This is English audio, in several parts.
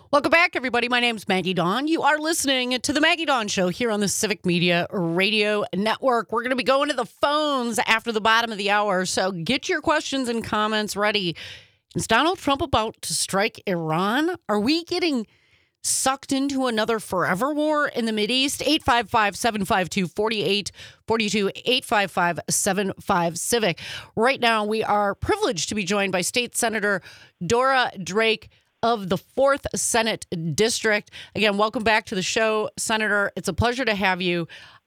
Welcome back, everybody. My name's Maggie Dawn. You are listening to The Maggie Dawn Show here on the Civic Media Radio Network. We're going to be going to the phones after the bottom of the hour, so get your questions and comments ready. Is Donald Trump about to strike Iran? Are we getting sucked into another forever war in the Mideast? 855-752-4842, 855-75-CIVIC. Right now, we are privileged to be joined by State Senator Dora Drake of the 4th Senate District. Again, welcome back to the show, Senator. It's a pleasure to have you.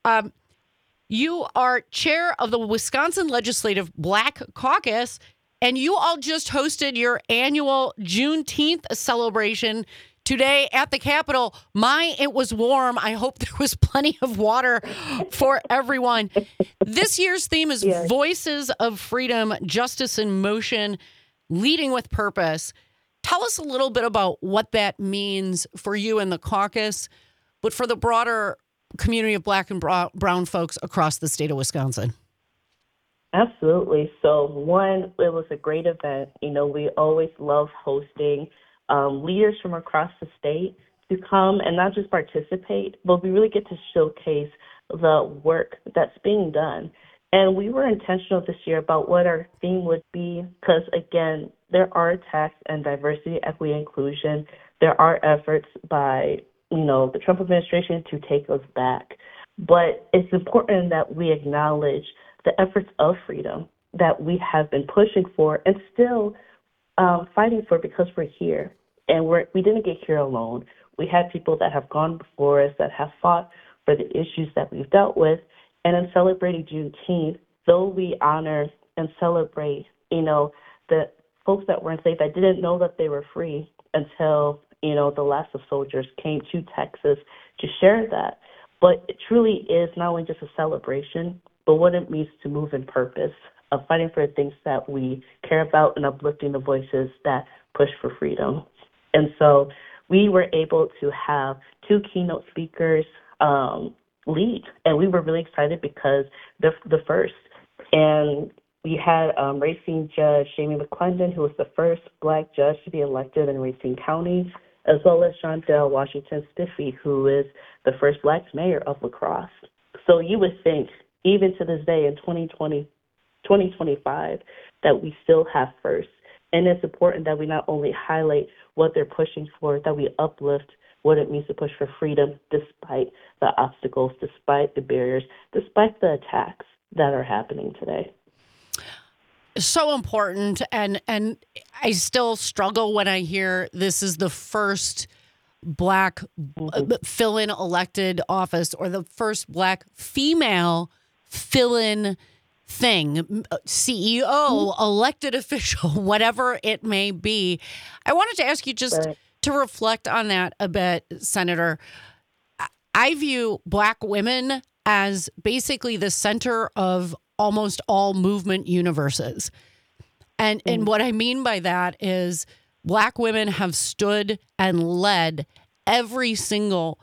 You are chair of the Wisconsin Legislative Black Caucus, and you all just hosted your annual Juneteenth celebration today at the Capitol. It was warm. I hope there was plenty of water for everyone. This year's theme is Voices of Freedom, Justice in Motion, Leading with Purpose. Tell us a little bit about what that means for you and the caucus, but for the broader community of Black and brown folks across the state of Wisconsin. Absolutely. So, one, it was a great event. We always love hosting leaders from across the state to come and not just participate, but we really get to showcase the work that's being done. And we were intentional this year about what our theme would be because, again, there are attacks on diversity, equity, inclusion. There are efforts by, the Trump administration to take us back. But it's important that we acknowledge the efforts of freedom that we have been pushing for and still fighting for because we're here. And we didn't get here alone. We had people that have gone before us that have fought for the issues that we've dealt with. And in celebrating Juneteenth, though we honor and celebrate, the folks that were enslaved that didn't know that they were free until, the last of soldiers came to Texas to share that. But it truly is not only just a celebration, but what it means to move in purpose of fighting for the things that we care about and uplifting the voices that push for freedom. And so we were able to have two keynote speakers lead, and we were really excited because the first, and we had Racine Judge Jamie McClendon, who was the first Black judge to be elected in Racine County, as well as Shondell Washington Stiffy, who is the first Black mayor of La Crosse. So you would think, even to this day in 2025, that we still have first. And it's important that we not only highlight what they're pushing for, that we uplift what it means to push for freedom despite the obstacles, despite the barriers, despite the attacks that are happening today. So important. And I still struggle when I hear this is the first Black fill-in elected office or the first Black female fill-in thing, CEO, elected official, whatever it may be. I wanted to ask you just to reflect on that a bit, Senator. I view Black women as basically the center of almost all movement universes. And what I mean by that is Black women have stood and led every single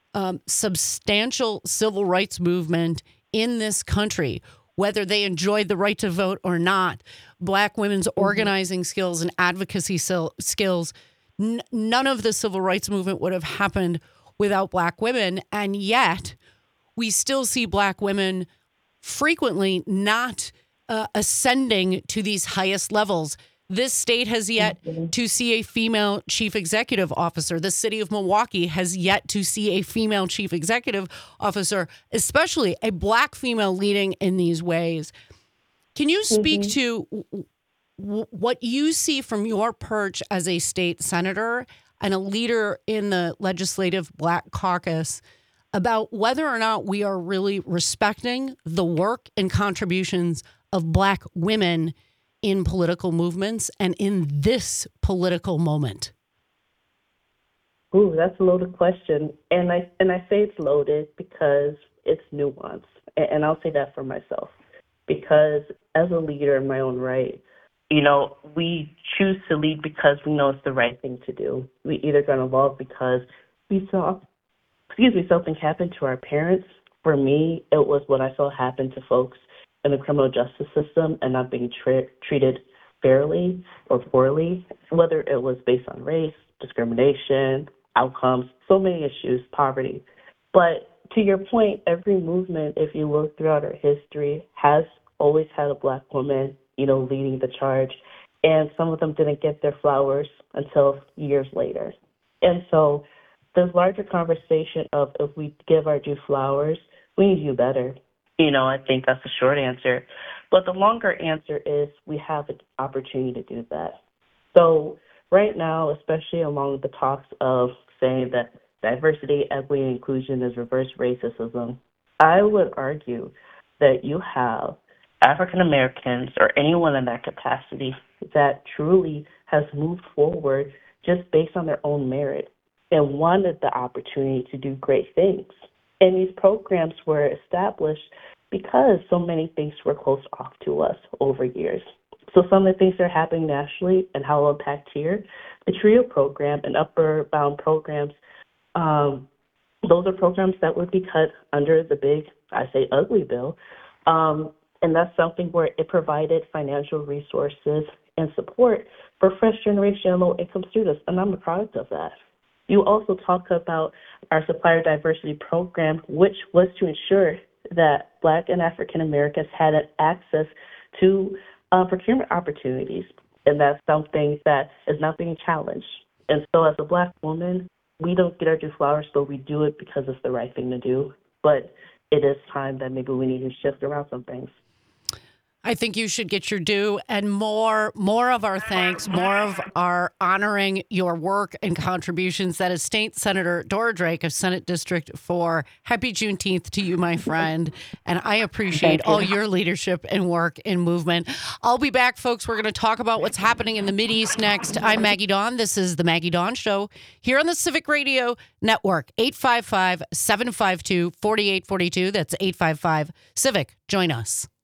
substantial civil rights movement in this country, whether they enjoyed the right to vote or not. Black women's organizing skills and advocacy skills, none of the civil rights movement would have happened without Black women. And yet we still see Black women frequently not ascending to these highest levels. This state has yet to see a female chief executive officer. The city of Milwaukee has yet to see a female chief executive officer, especially a Black female leading in these ways. Can you speak to what you see from your perch as a state senator and a leader in the Legislative Black Caucus about whether or not we are really respecting the work and contributions of Black women in political movements and in this political moment? Ooh, that's a loaded question. And I say it's loaded because it's nuanced. And I'll say that for myself. Because as a leader in my own right, we choose to lead because we know it's the right thing to do. We either got involved because we saw something happen to our parents. For me, it was what I saw happen to folks in the criminal justice system and not being treated fairly or poorly, whether it was based on race, discrimination, outcomes, so many issues, poverty. But to your point, every movement, if you look throughout our history, has always had a Black woman, leading the charge. And some of them didn't get their flowers until years later. And so this larger conversation of if we give our due flowers, we need to do better. I think that's the short answer. But the longer answer is we have an opportunity to do that. So right now, especially along the talks of saying that diversity, equity, and inclusion is reverse racism, I would argue that you have African Americans or anyone in that capacity that truly has moved forward just based on their own merit and wanted the opportunity to do great things. And these programs were established because so many things were closed off to us over years. So some of the things that are happening nationally and how it'll impact here, the TRIO program and upper bound programs, those are programs that would be cut under the big, I say ugly bill. And that's something where it provided financial resources and support for first generation and low income students. And I'm a product of that. You also talk about our supplier diversity program, which was to ensure that Black and African Americans had access to procurement opportunities. And that's something that is not being challenged. And so as a Black woman, we don't get our due flowers, but we do it because it's the right thing to do. But it is time that maybe we need to shift around some things. I think you should get your due and more of our thanks, more of our honoring your work and contributions. That is State Senator Dora Drake of Senate District 4. Happy Juneteenth to you, my friend. And I appreciate all your leadership and work in movement. I'll be back, folks. We're going to talk about what's happening in the Mideast next. I'm Maggie Dawn. This is the Maggie Dawn Show here on the Civic Radio Network. 855-752-4842. That's 855-CIVIC. Join us.